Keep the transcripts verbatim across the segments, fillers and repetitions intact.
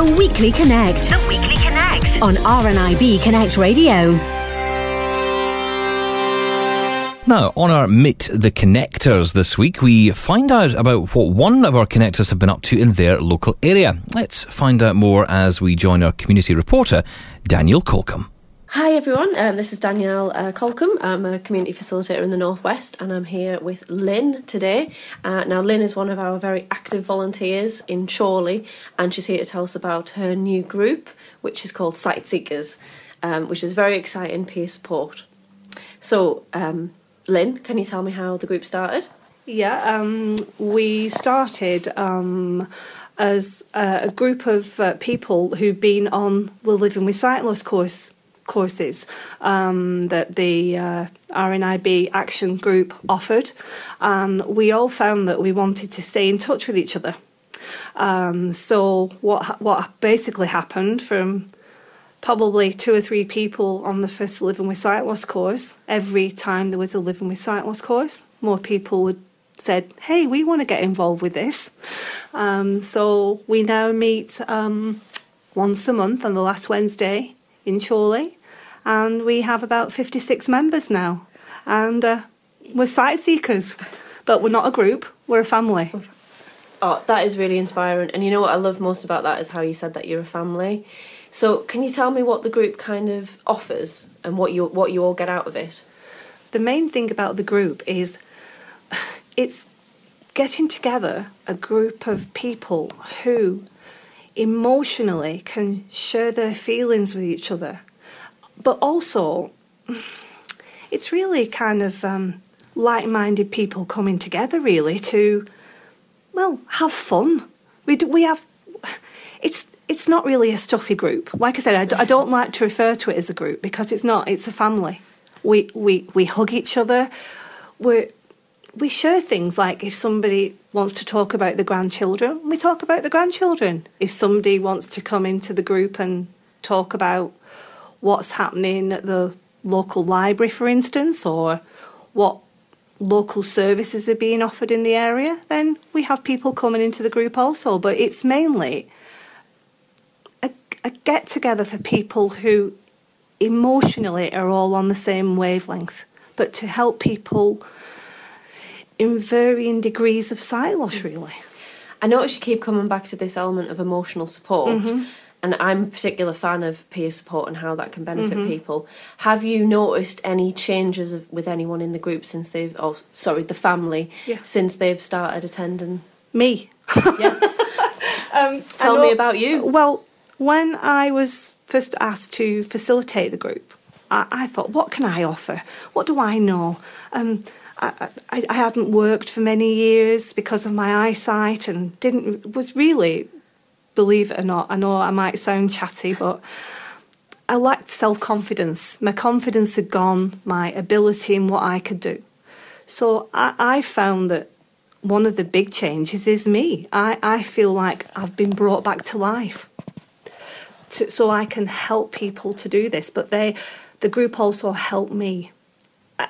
The Weekly Connect. The Weekly Connect. On R N I B Connect Radio. Now, on our Meet the Connectors this week, we find out about what one of our connectors have been up to in their local area. Let's find out more as we join our community reporter, Danielle Colcom. Hi everyone, um, this is Danielle uh, Colcom. I'm a community facilitator in the Northwest and I'm here with Lynn today. Uh, now Lynn is one of our very active volunteers in Chorley and she's here to tell us about her new group, which is called Sight Seekers, um, which is very exciting peer support. So, um, Lynn, can you tell me how the group started? Yeah, um, we started um, as uh, a group of uh, people who've been on the Living with Sight Loss course courses um, that the uh, R N I B Action Group offered. And we all found that we wanted to stay in touch with each other. Um, so what what basically happened from probably two or three people on the first Living with Sight Loss course, every time there was a Living with Sight Loss course, more people would said, hey, we want to get involved with this. Um, so we now meet um, once a month on the last Wednesday in Chorley, and we have about fifty-six members now. And uh, we're sight seekers, but we're not a group, we're a family. Oh, that is really inspiring. And you know what I love most about that is how you said that you're a family. So can you tell me what the group kind of offers and what you what you all get out of it? The main thing about the group is it's getting together a group of people who emotionally can share their feelings with each other. But also, it's really kind of um, like-minded people coming together, really, to, well, have fun. We do, we have... It's it's not really a stuffy group. Like I said, I, d- I don't like to refer to it as a group because it's not. It's a family. We we, we hug each other. We we share things like if somebody wants to talk about the grandchildren, we talk about the grandchildren. If somebody wants to come into the group and talk about what's happening at the local library, for instance, or what local services are being offered in the area, then we have people coming into the group also. But it's mainly a, a get-together for people who emotionally are all on the same wavelength, but to help people in varying degrees of sight loss, really. I notice you keep coming back to this element of emotional support, mm-hmm. and I'm a particular fan of peer support and how that can benefit mm-hmm. people. Have you noticed any changes of, with anyone in the group since they've, oh, sorry, the family, yeah. since they've started attending? Me. Yeah. um, Tell me about you. Well, when I was first asked to facilitate the group, I, I thought, what can I offer? What do I know? Um, I, I, I hadn't worked for many years because of my eyesight and didn't was really, believe it or not, I know I might sound chatty, but I lacked self-confidence. My confidence had gone, my ability in what I could do. So I, I found that one of the big changes is me. I, I feel like I've been brought back to life. To, so I can help people to do this, but they, the group also helped me. I,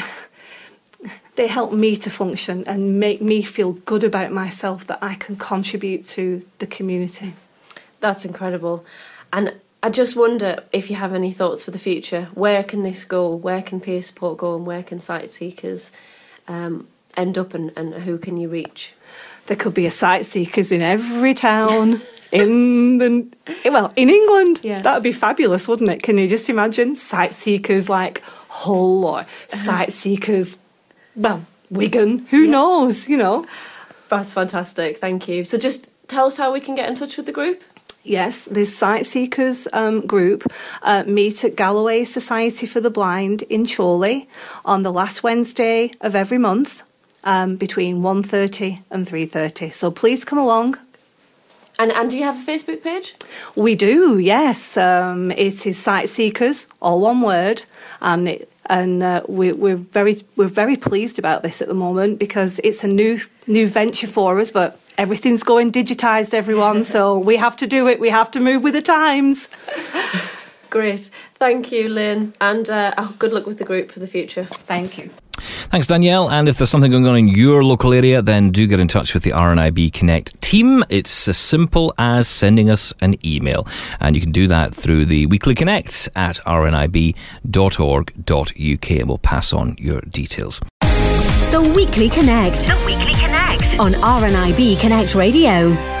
They help me to function and make me feel good about myself that I can contribute to the community. That's incredible. And I just wonder if you have any thoughts for the future. Where can this go? Where can peer support go? And where can sight seekers um, end up and, and who can you reach? There could be a sight seekers in every town in the well in England. Yeah. That would be fabulous, wouldn't it? Can you just imagine sight seekers like Hull or sight seekers, well, Wigan, who yeah. knows, you know. That's fantastic, thank you. So just tell us how we can get in touch with the group. Yes, this Sight Seekers um, group uh, meet at Galloway Society for the Blind in Chorley on the last Wednesday of every month um, between one thirty and three thirty. So please come along. And and do you have a Facebook page? We do, yes. Um, it is Sight Seekers, all one word, and it And uh, we, we're very we're very pleased about this at the moment because it's a new new venture for us. But everything's going digitised, everyone. So we have to do it. We have to move with the times. Great, thank you, Lynn, and uh, oh, good luck with the group for the future. Thank you. Thanks, Danielle. And if there's something going on in your local area, then do get in touch with the R N I B Connect team. It's as simple as sending us an email. And you can do that through the Weekly Connect at r n i b dot org dot u k, and we'll pass on your details. The Weekly Connect. The Weekly Connect. On R N I B Connect Radio.